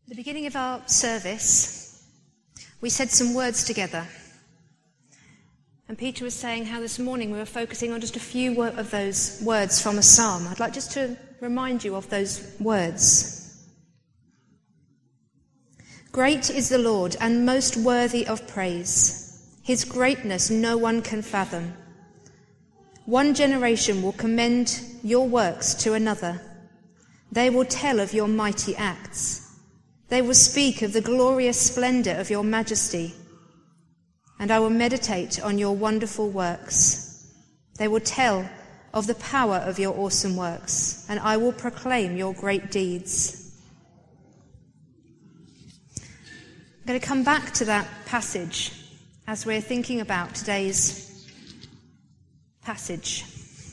At the beginning of our service, we said some words together. And Peter was saying how this morning we were focusing on just a few of those words from a psalm. I'd like just to remind you of those words. Great is the Lord and most worthy of praise. His greatness no one can fathom. One generation will commend your works to another. They will tell of your mighty acts. They will speak of the glorious splendor of your majesty. And I will meditate on your wonderful works. They will tell of the power of your awesome works, and I will proclaim your great deeds. I'm going to come back to that passage as we're thinking about today's passage.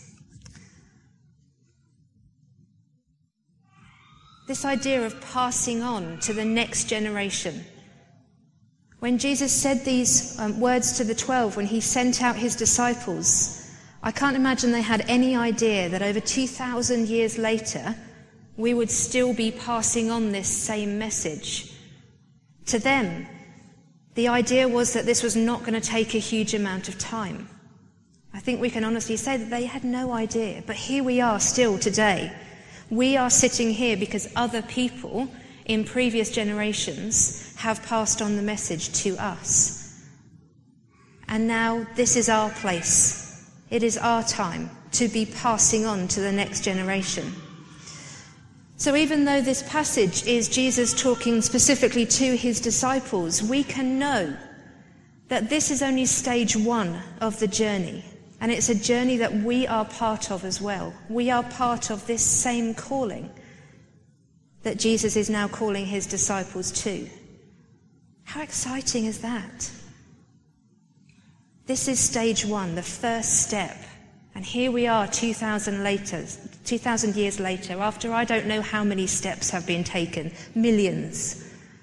This idea of passing on to the next generation. When Jesus said these words to the 12, when he sent out his disciples, I can't imagine they had any idea that over 2,000 years later, we would still be passing on this same message. To them, the idea was that this was not going to take a huge amount of time. I think we can honestly say that they had no idea, but here we are still today. We are sitting here because other people in previous generations have passed on the message to us. And now this is our place. It is our time to be passing on to the next generation. So even though this passage is Jesus talking specifically to his disciples, we can know that this is only stage one of the journey. And it's a journey that we are part of as well. We are part of this same calling that Jesus is now calling his disciples to. How exciting is that? This is stage one, the first step. And here we are 2,000 years later, after I don't know how many steps have been taken, millions.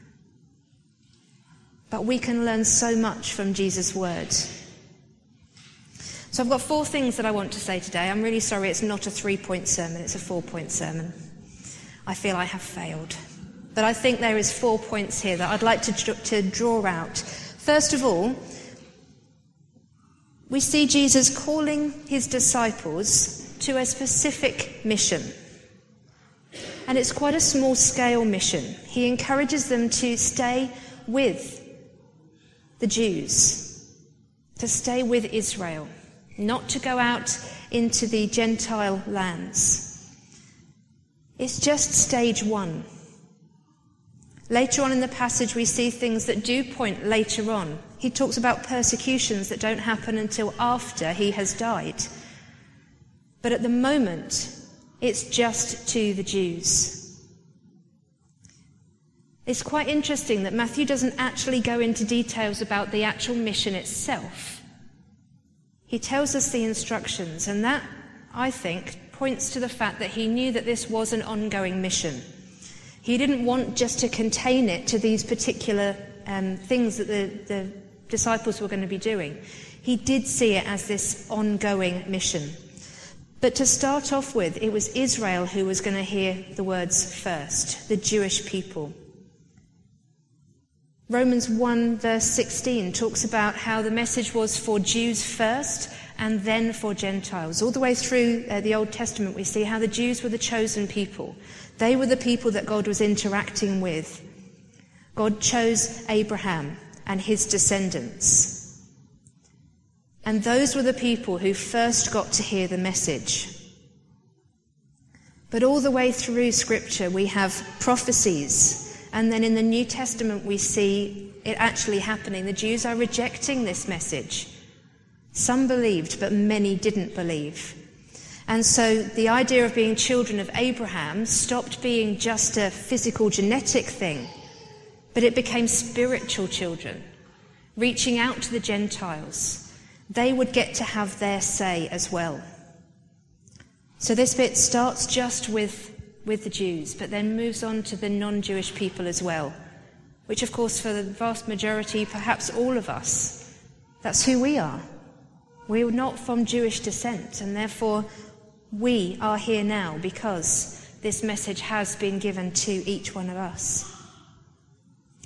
But we can learn so much from Jesus' word. So I've got 4 things that I want to say today. I'm really sorry it's not a 3-point sermon, it's a 4-point sermon. I feel I have failed. But I think there is 4 points here that I'd like to draw out. First of all, we see Jesus calling his disciples to a specific mission. And it's quite a small-scale mission. He encourages them to stay with the Jews, to stay with Israel, not to go out into the Gentile lands. It's just stage one. Later on in the passage, we see things that do point later on. He talks about persecutions that don't happen until after he has died. But at the moment, it's just to the Jews. It's quite interesting that Matthew doesn't actually go into details about the actual mission itself. He tells us the instructions, and that, I think, points to the fact that he knew that this was an ongoing mission. He didn't want just to contain it to these particular things that the disciples were going to be doing. He did see it as this ongoing mission. But to start off with, it was Israel who was going to hear the words first, the Jewish people. Romans 1 verse 16 talks about how the message was for Jews first and then for Gentiles. All the way through the Old Testament we see how the Jews were the chosen people. They were the people that God was interacting with. God chose Abraham and his descendants. And those were the people who first got to hear the message. But all the way through Scripture we have prophecies. And then in the New Testament we see it actually happening. The Jews are rejecting this message. Some believed, but many didn't believe. And so the idea of being children of Abraham stopped being just a physical genetic thing, but it became spiritual children, reaching out to the Gentiles. They would get to have their say as well. So this bit starts just with the Jews, but then moves on to the non-Jewish people as well, which of course for the vast majority, perhaps all of us, that's who we are. We're not from Jewish descent, and therefore we are here now because this message has been given to each one of us.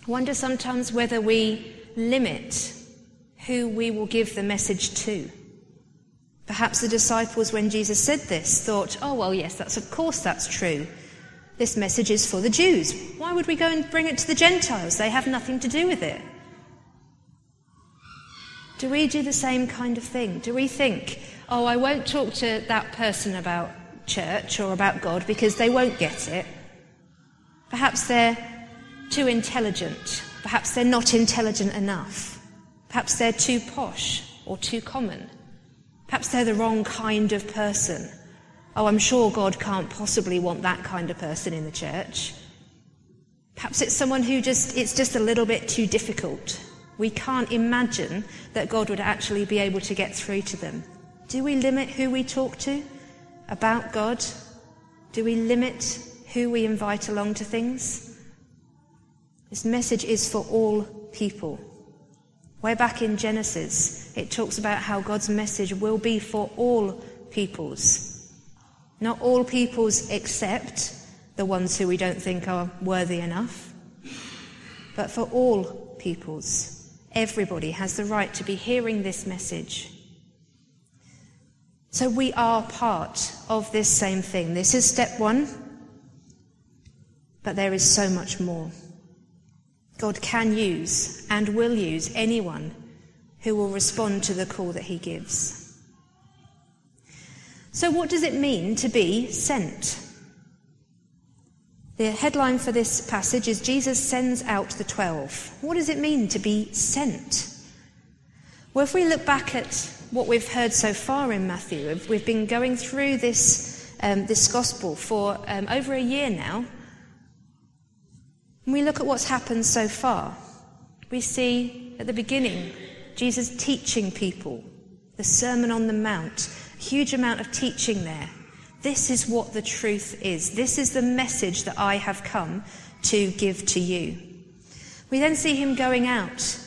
I wonder sometimes whether we limit who we will give the message to. Perhaps the disciples, when Jesus said this, thought, oh, well, yes, of course that's true. This message is for the Jews. Why would we go and bring it to the Gentiles? They have nothing to do with it. Do we do the same kind of thing? Do we think, oh, I won't talk to that person about church or about God because they won't get it? Perhaps they're too intelligent. Perhaps they're not intelligent enough. Perhaps they're too posh or too common. Perhaps they're the wrong kind of person. Oh, I'm sure God can't possibly want that kind of person in the church. Perhaps it's someone who it's just a little bit too difficult. We can't imagine that God would actually be able to get through to them. Do we limit who we talk to about God? Do we limit who we invite along to things? This message is for all people. Way back in Genesis, it talks about how God's message will be for all peoples. Not all peoples except the ones who we don't think are worthy enough, but for all peoples. Everybody has the right to be hearing this message. So we are part of this same thing. This is step one, but there is so much more. God can use and will use anyone who will respond to the call that he gives. So what does it mean to be sent? The headline for this passage is Jesus sends out the 12. What does it mean to be sent? Well, if we look back at what we've heard so far in Matthew, we've been going through this gospel for over a year now. When we look at what's happened so far, we see at the beginning Jesus teaching people, the Sermon on the Mount, a huge amount of teaching there. This is what the truth is. This is the message that I have come to give to you. We then see him going out.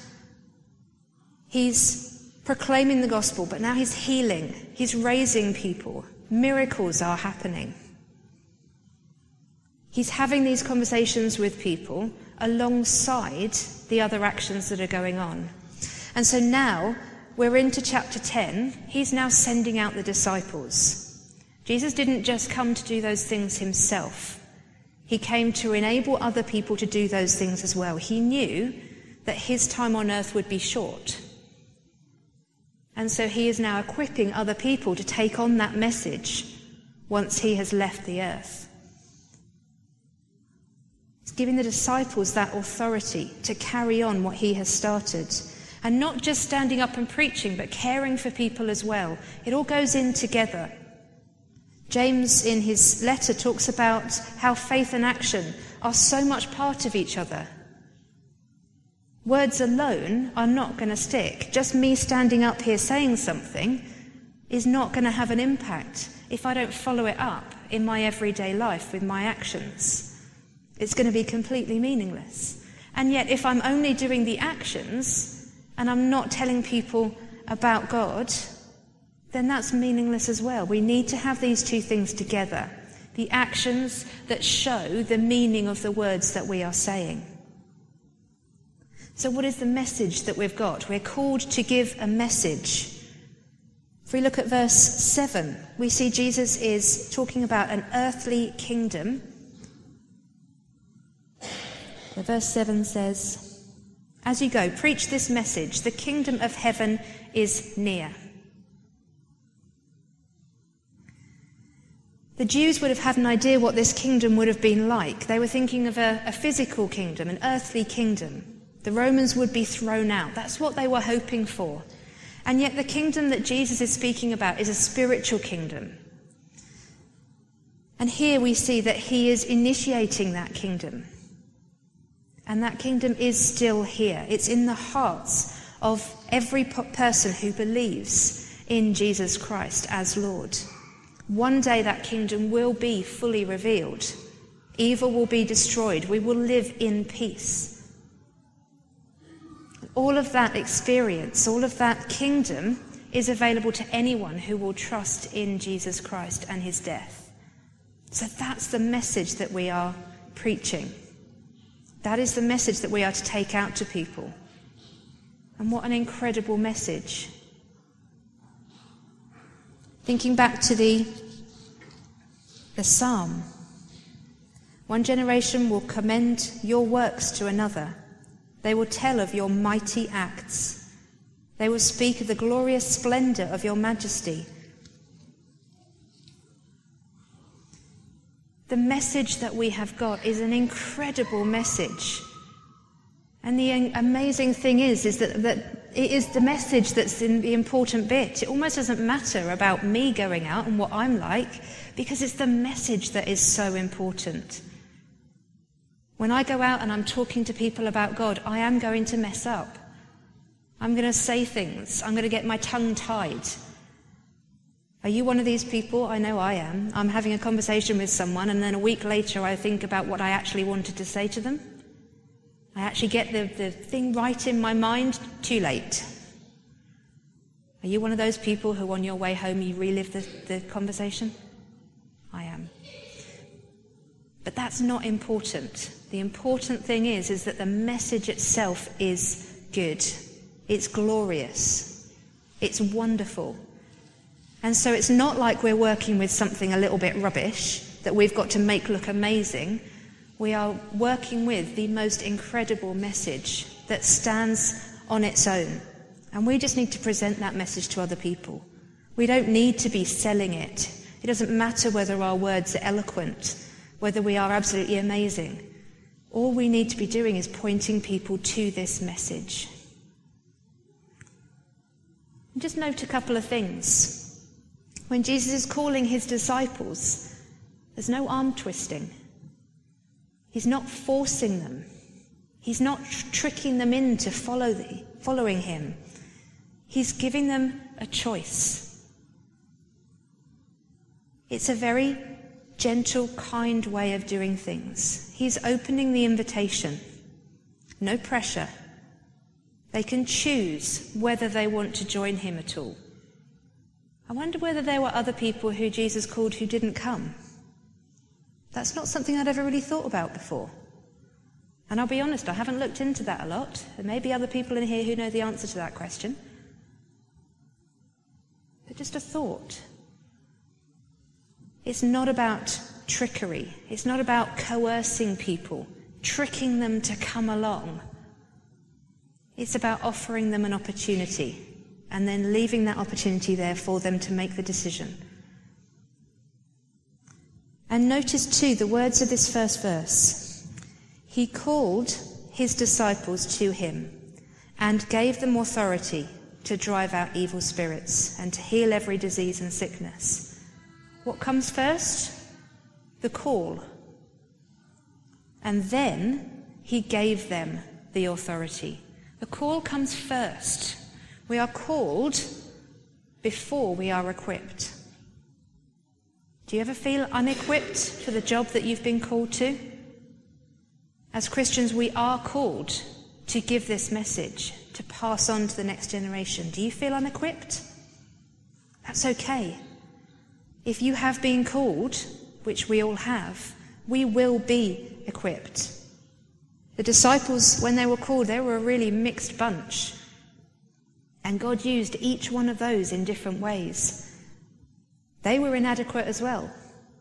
He's proclaiming the gospel, but now he's healing. He's raising people. Miracles are happening. He's having these conversations with people alongside the other actions that are going on. And so now we're into chapter 10. He's now sending out the disciples. Jesus didn't just come to do those things himself. He came to enable other people to do those things as well. He knew that his time on earth would be short. And so he is now equipping other people to take on that message once he has left the earth. He's giving the disciples that authority to carry on what he has started. And not just standing up and preaching, but caring for people as well. It all goes in together. James, in his letter, talks about how faith and action are so much part of each other. Words alone are not going to stick. Just me standing up here saying something is not going to have an impact if I don't follow it up in my everyday life with my actions. It's going to be completely meaningless. And yet, if I'm only doing the actions and I'm not telling people about God, then that's meaningless as well. We need to have these two things together. The actions that show the meaning of the words that we are saying. So what is the message that we've got? We're called to give a message. If we look at verse 7, we see Jesus is talking about an earthly kingdom. So verse 7 says, "As you go, preach this message, the kingdom of heaven is near." The Jews would have had an idea what this kingdom would have been like. They were thinking of a physical kingdom, an earthly kingdom. The Romans would be thrown out. That's what they were hoping for. And yet the kingdom that Jesus is speaking about is a spiritual kingdom. And here we see that he is initiating that kingdom. And that kingdom is still here. It's in the hearts of every person who believes in Jesus Christ as Lord. One day that kingdom will be fully revealed. Evil will be destroyed. We will live in peace. All of that experience, all of that kingdom is available to anyone who will trust in Jesus Christ and his death. So that's the message that we are preaching. That is the message that we are to take out to people. And what an incredible message. Thinking back to the psalm. One generation will commend your works to another. They will tell of your mighty acts. They will speak of the glorious splendor of your majesty. The message that we have got is an incredible message. And the amazing thing is that it is the message that's in the important bit. It almost doesn't matter about me going out and what I'm like, because it's the message that is so important. When I go out and I'm talking to people about God, I am going to mess up. I'm going to say things. I'm going to get my tongue tied. Are you one of these people? I know I am. I'm having a conversation with someone, and then a week later I think about what I actually wanted to say to them. I actually get the thing right in my mind too late. Are you one of those people who on your way home you relive the conversation? I am. But that's not important. The important thing is that the message itself is good. It's glorious. It's wonderful. And so it's not like we're working with something a little bit rubbish that we've got to make look amazing. We are working with the most incredible message that stands on its own. And we just need to present that message to other people. We don't need to be selling it. It doesn't matter whether our words are eloquent, whether we are absolutely amazing. All we need to be doing is pointing people to this message. And just note a couple of things. When Jesus is calling his disciples, there's no arm twisting. He's not forcing them. He's not tricking them into following him. He's giving them a choice. It's a very gentle, kind way of doing things. He's opening the invitation. No pressure. They can choose whether they want to join him at all. I wonder whether there were other people who Jesus called who didn't come. That's not something I'd ever really thought about before. And I'll be honest, I haven't looked into that a lot. There may be other people in here who know the answer to that question. But just a thought. It's not about trickery. It's not about coercing people, tricking them to come along. It's about offering them an opportunity and then leaving that opportunity there for them to make the decision. And notice too the words of this first verse. He called his disciples to him and gave them authority to drive out evil spirits and to heal every disease and sickness. What comes first? The call. And then he gave them the authority. The call comes first. We are called before we are equipped. Do you ever feel unequipped for the job that you've been called to? As Christians, we are called to give this message, to pass on to the next generation. Do you feel unequipped? That's okay. If you have been called, which we all have, we will be equipped. The disciples, when they were called, they were a really mixed bunch. And God used each one of those in different ways. They were inadequate as well.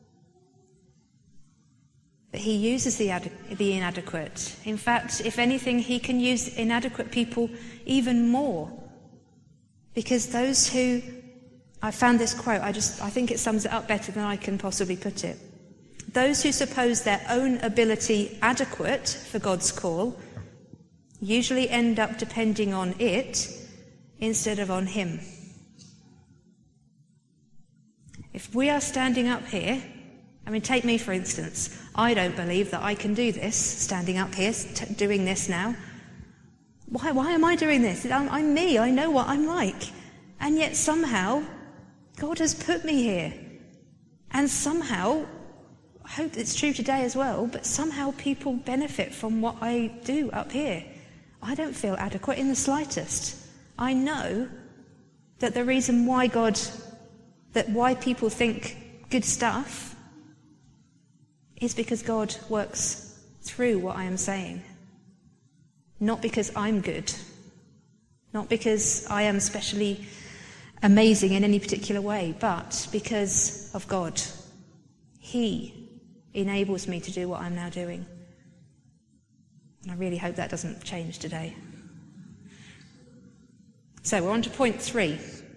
But he uses the inadequate. In fact, if anything, he can use inadequate people even more. Because those who... I found this quote, I think it sums it up better than I can possibly put it. Those who suppose their own ability adequate for God's call usually end up depending on it instead of on him. If we are standing up here, take me for instance, I don't believe that I can do this, standing up here, doing this now. Why am I doing this? I'm me, I know what I'm like. And yet somehow, God has put me here. And somehow, I hope it's true today as well, but somehow people benefit from what I do up here. I don't feel adequate in the slightest. I know that the reason why people think good stuff is because God works through what I am saying. Not because I'm good, not because I am specially amazing in any particular way, but because of God. He enables me to do what I'm now doing. And I really hope that doesn't change today. So we're on to point 3.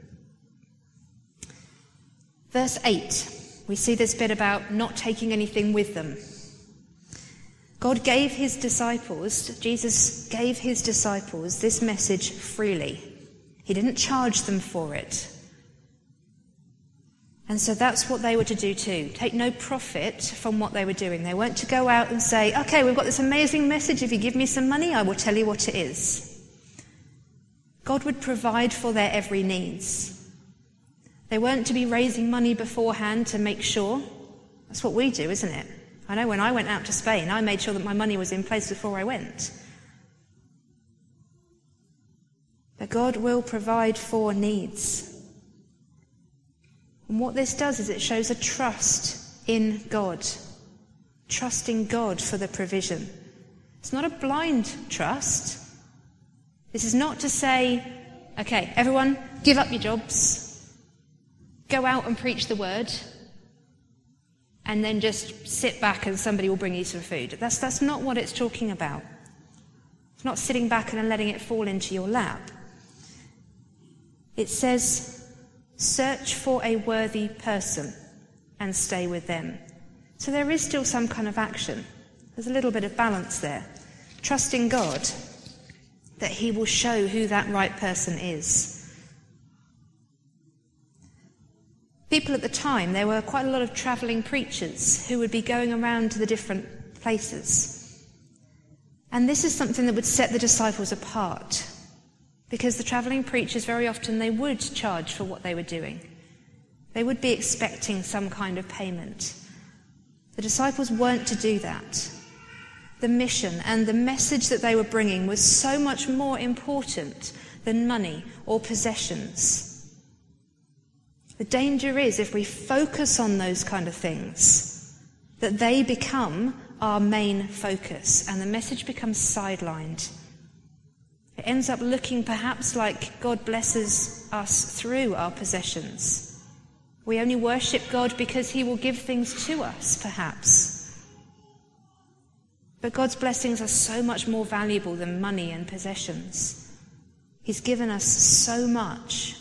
Verse 8, we see this bit about not taking anything with them. God gave his disciples, Jesus gave his disciples this message freely. He didn't charge them for it. And so that's what they were to do too. Take no profit from what they were doing. They weren't to go out and say, okay, we've got this amazing message. If you give me some money, I will tell you what it is. God would provide for their every needs. They weren't to be raising money beforehand to make sure. That's what we do, isn't it? I know when I went out to Spain, I made sure that my money was in place before I went. But God will provide for needs. And what this does is it shows a trust in God. Trusting God for the provision. It's not a blind trust. This is not to say, okay, everyone, give up your jobs, go out and preach the word, and then just sit back and somebody will bring you some food. That's not what it's talking about. It's not sitting back and letting it fall into your lap. It says, search for a worthy person and stay with them. So there is still some kind of action. There's a little bit of balance there. Trusting God that he will show who that right person is. People at the time, there were quite a lot of travelling preachers who would be going around to the different places. And this is something that would set the disciples apart. Because the travelling preachers, very often, they would charge for what they were doing. They would be expecting some kind of payment. The disciples weren't to do that. The mission and the message that they were bringing was so much more important than money or possessions. The danger is if we focus on those kind of things, that they become our main focus and the message becomes sidelined. It ends up looking perhaps like God blesses us through our possessions. We only worship God because he will give things to us, perhaps. But God's blessings are so much more valuable than money and possessions. He's given us so much.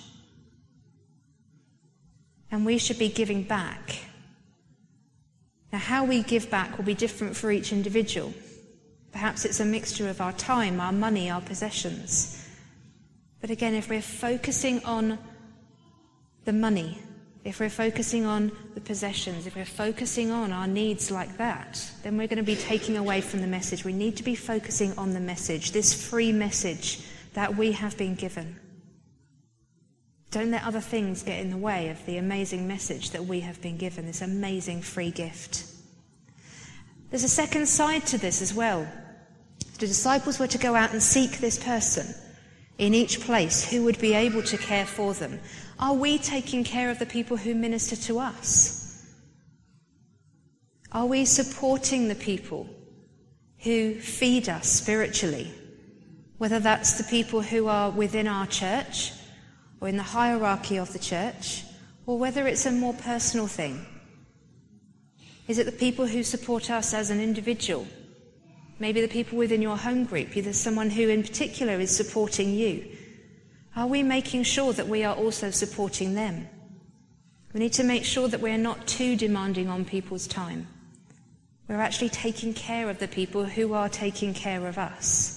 And we should be giving back. Now, how we give back will be different for each individual. Perhaps it's a mixture of our time, our money, our possessions. But again, if we're focusing on the money, if we're focusing on the possessions, if we're focusing on our needs like that, then we're going to be taking away from the message. We need to be focusing on the message, this free message that we have been given. Don't let other things get in the way of the amazing message that we have been given, this amazing free gift. There's a second side to this as well. The disciples were to go out and seek this person in each place who would be able to care for them. Are we taking care of the people who minister to us? Are we supporting the people who feed us spiritually? Whether that's the people who are within our church or in the hierarchy of the church, or whether it's a more personal thing. Is it the people who support us as an individual? Maybe the people within your home group. There's someone who in particular is supporting you. Are we making sure that we are also supporting them? We need to make sure that we're not too demanding on people's time. We're actually taking care of the people who are taking care of us.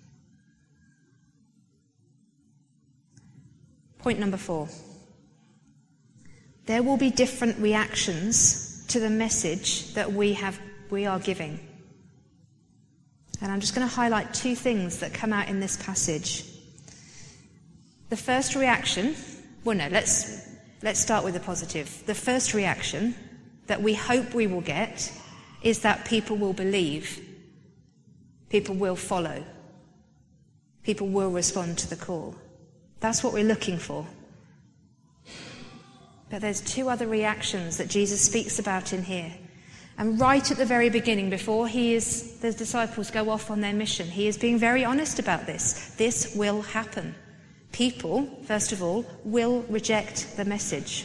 Point number 4. There will be different reactions to the message that we are giving. And I'm just going to highlight 2 things that come out in this passage. The first reaction, let's start with the positive. The first reaction that we hope we will get is that people will believe, people will follow, people will respond to the call. That's what we're looking for. But there's 2 other reactions that Jesus speaks about in here. And right at the very beginning, before the disciples go off on their mission, he is being very honest about this. This will happen. People, first of all, will reject the message.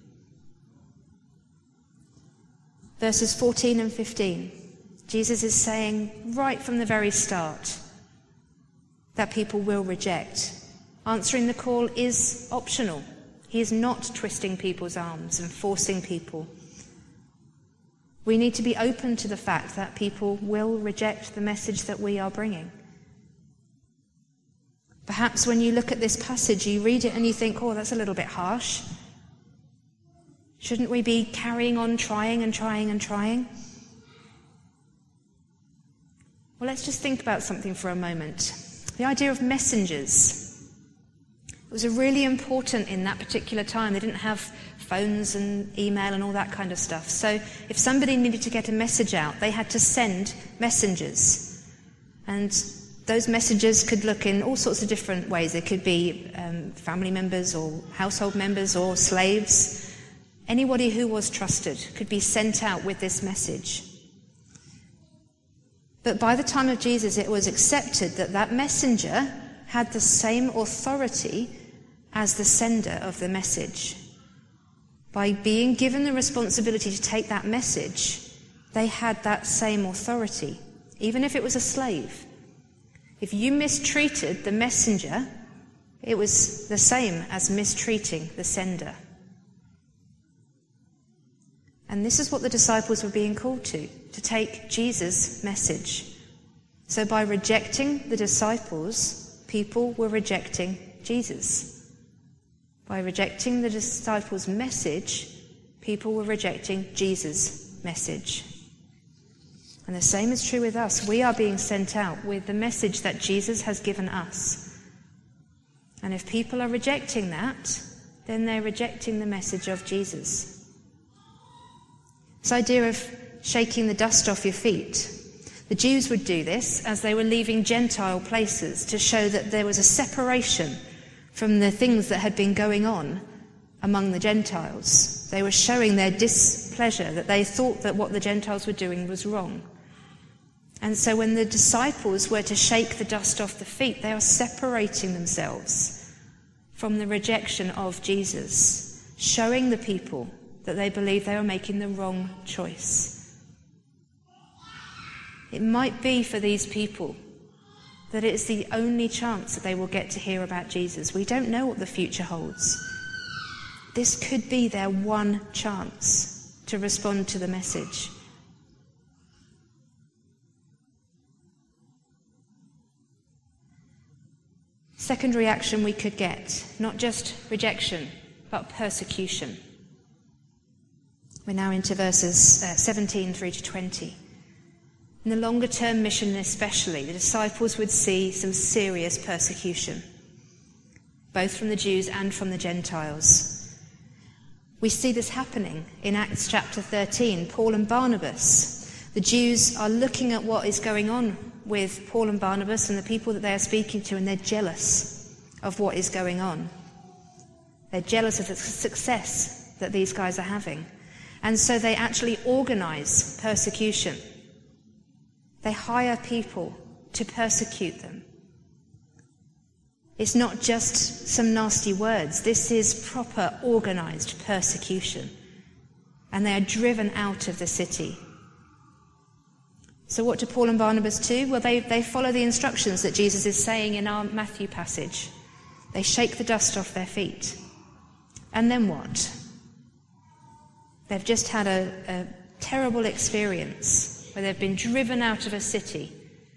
Verses 14 and 15, Jesus is saying right from the very start that people will reject. Answering the call is optional. He is not twisting people's arms and forcing people. We need to be open to the fact that people will reject the message that we are bringing. Perhaps when you look at this passage, you read it and you think, oh, that's a little bit harsh. Shouldn't we be carrying on trying and trying and trying? Well, let's just think about something for a moment. The idea of messengers. It was really important in that particular time. They didn't have phones and email and all that kind of stuff. So if somebody needed to get a message out, they had to send messengers. And those messengers could look in all sorts of different ways. They could be family members or household members or slaves. Anybody who was trusted could be sent out with this message. But by the time of Jesus, it was accepted that that messenger had the same authority as the sender of the message. By being given the responsibility to take that message, they had that same authority, even if it was a slave. If you mistreated the messenger, it was the same as mistreating the sender. And this is what the disciples were being called to take Jesus' message. So by rejecting the disciples, people were rejecting Jesus. By rejecting the disciples' message, people were rejecting Jesus' message. And the same is true with us. We are being sent out with the message that Jesus has given us. And if people are rejecting that, then they're rejecting the message of Jesus. This idea of shaking the dust off your feet. The Jews would do this as they were leaving Gentile places to show that there was a separation from the things that had been going on among the Gentiles. They were showing their displeasure, that they thought that what the Gentiles were doing was wrong. And so when the disciples were to shake the dust off the feet, they are separating themselves from the rejection of Jesus, showing the people that they believe they were making the wrong choice. It might be for these people that it is the only chance that they will get to hear about Jesus. We don't know what the future holds. This could be their one chance to respond to the message. Second reaction we could get, not just rejection, but persecution. We're now into verses 17 through to 20. In the longer-term mission especially, the disciples would see some serious persecution, both from the Jews and from the Gentiles. We see this happening in Acts chapter 13. Paul and Barnabas. The Jews are looking at what is going on with Paul and Barnabas and the people that they are speaking to, and they're jealous of what is going on. They're jealous of the success that these guys are having. And so they actually organize persecution. They hire people to persecute them. It's not just some nasty words. This is proper organized persecution. And they are driven out of the city. So what do Paul and Barnabas do? Well, they follow the instructions that Jesus is saying in our Matthew passage. They shake the dust off their feet. And then what? They've just had a terrible experience where they've been driven out of a city.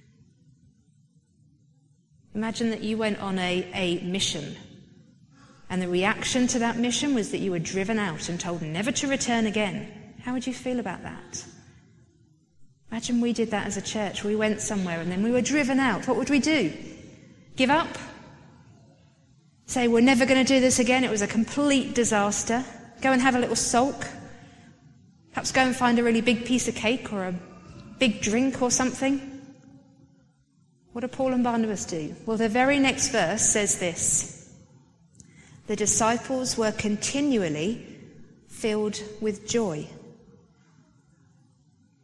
Imagine that you went on a mission, and the reaction to that mission was that you were driven out and told never to return again. How would you feel about that? Imagine we did that as a church. We went somewhere and then we were driven out. What would we do? Give up? Say, we're never going to do this again. It was a complete disaster. Go and have a little sulk. Perhaps go and find a really big piece of cake or a big drink or something. What do Paul and Barnabas do? Well, the very next verse says this. The disciples were continually filled with joy.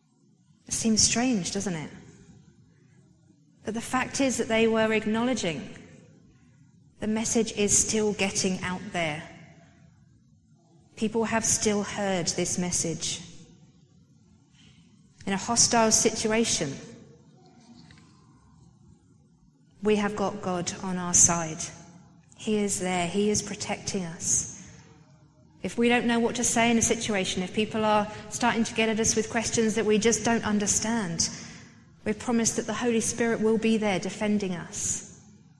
It seems strange, doesn't it? But the fact is that they were acknowledging the message is still getting out there. People have still heard this message. In a hostile situation, we have got God on our side. He is there. He is protecting us. If we don't know what to say in a situation, if people are starting to get at us with questions that we just don't understand, we're promised that the Holy Spirit will be there defending us.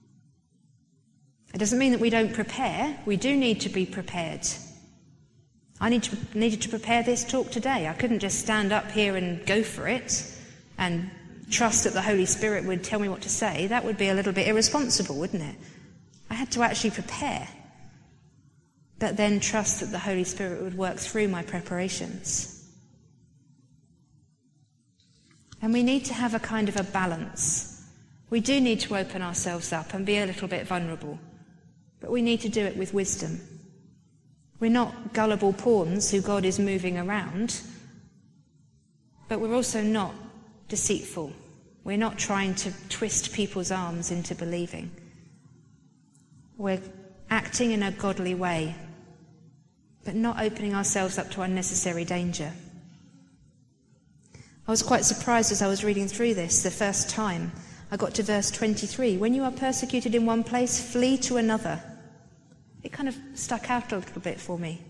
It doesn't mean that we don't prepare. We do need to be prepared. I needed to prepare this talk today. I couldn't just stand up here and go for it and trust that the Holy Spirit would tell me what to say. That would be a little bit irresponsible, wouldn't it? I had to actually prepare, but then trust that the Holy Spirit would work through my preparations. And we need to have a kind of a balance. We do need to open ourselves up and be a little bit vulnerable, but we need to do it with wisdom. We're not gullible pawns who God is moving around, but we're also not deceitful. We're not trying to twist people's arms into believing. We're acting in a godly way, but not opening ourselves up to unnecessary danger. I was quite surprised as I was reading through this the first time. I got to verse 23. When you are persecuted in one place, flee to another. It kind of stuck out a little bit for me.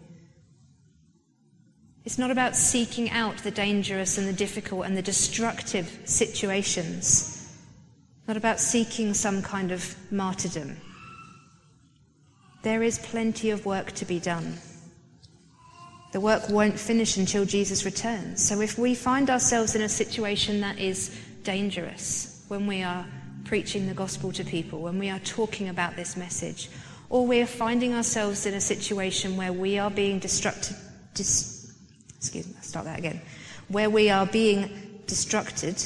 It's not about seeking out the dangerous and the difficult and the destructive situations. Not about seeking some kind of martyrdom. There is plenty of work to be done. The work won't finish until Jesus returns. So if we find ourselves in a situation that is dangerous, when we are preaching the gospel to people, when we are talking about this message, or we are finding ourselves in a situation where we are being where we are being destructed,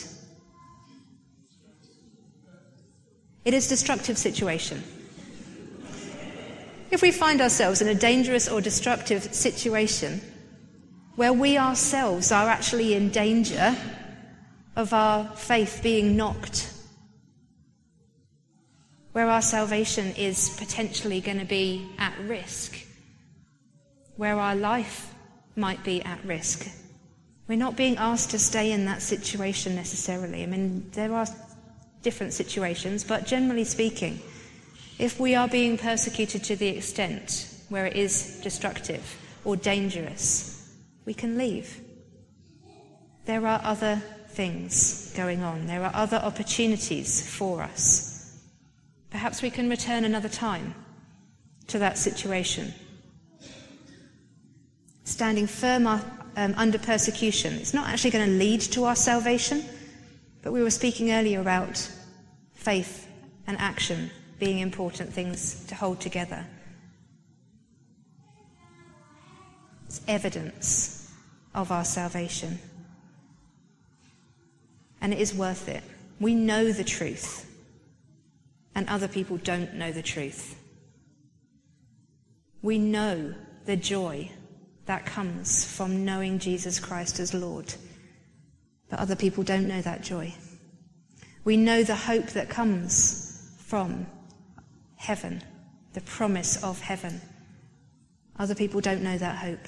it is a destructive situation. If we find ourselves in a dangerous or destructive situation where we ourselves are actually in danger of our faith being knocked, where our salvation is potentially going to be at risk, where our life might be at risk, we're not being asked to stay in that situation necessarily. I mean, there are different situations, but generally speaking, if we are being persecuted to the extent where it is destructive or dangerous, we can leave. There are other things going on. There are other opportunities for us. Perhaps we can return another time to that situation. Standing firm under persecution. It's not actually going to lead to our salvation, but we were speaking earlier about faith and action being important things to hold together. It's evidence of our salvation. And it is worth it. We know the truth, and other people don't know the truth. We know the joy that comes from knowing Jesus Christ as Lord, but other people don't know that joy. We know the hope that comes from heaven, the promise of heaven. Other people don't know that hope.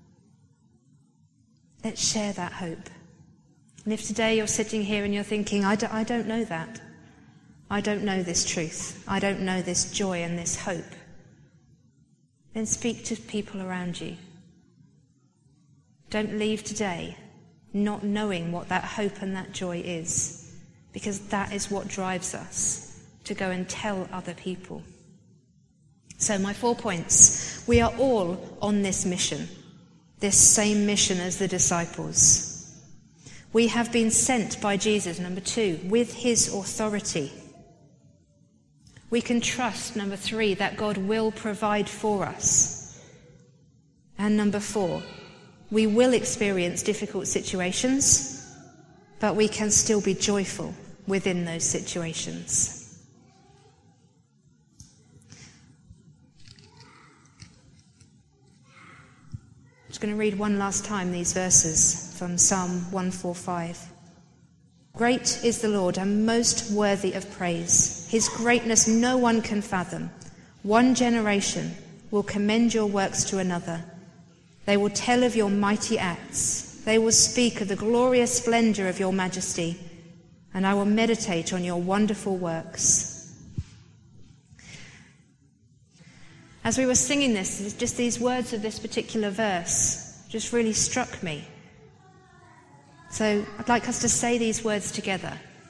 Let's share that hope. And if today you're sitting here and you're thinking, I don't know that. I don't know this truth. I don't know this joy and this hope. Then speak to people around you. Don't leave today not knowing what that hope and that joy is, because that is what drives us to go and tell other people. So my 4 points. We are all on this mission, this same mission as the disciples. We have been sent by Jesus, number 2, with his authority. We can trust, number 3, that God will provide for us. And number 4, we will experience difficult situations, but we can still be joyful within those situations. I'm just going to read one last time these verses from Psalm 145. Great is the Lord and most worthy of praise. His greatness no one can fathom. One generation will commend your works to another. They will tell of your mighty acts. They will speak of the glorious splendor of your majesty, and I will meditate on your wonderful works. As we were singing this, just these words of this particular verse just really struck me. So I'd like us to say these words together.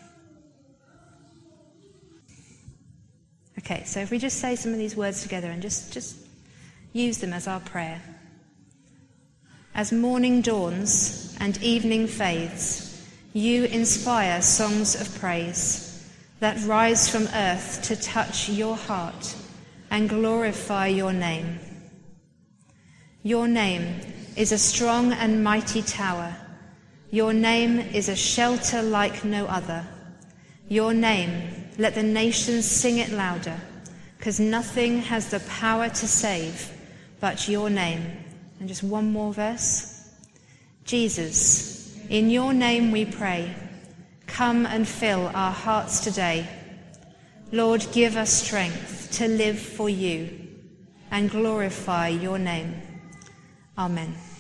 Okay, so if we just say some of these words together and just use them as our prayer. As morning dawns and evening fades, you inspire songs of praise that rise from earth to touch your heart and glorify your name. Your name is a strong and mighty tower. Your name is a shelter like no other. Your name, let the nations sing it louder, because nothing has the power to save but your name. And just one more verse. Jesus, in your name we pray. Come and fill our hearts today. Lord, give us strength to live for you and glorify your name. Amen.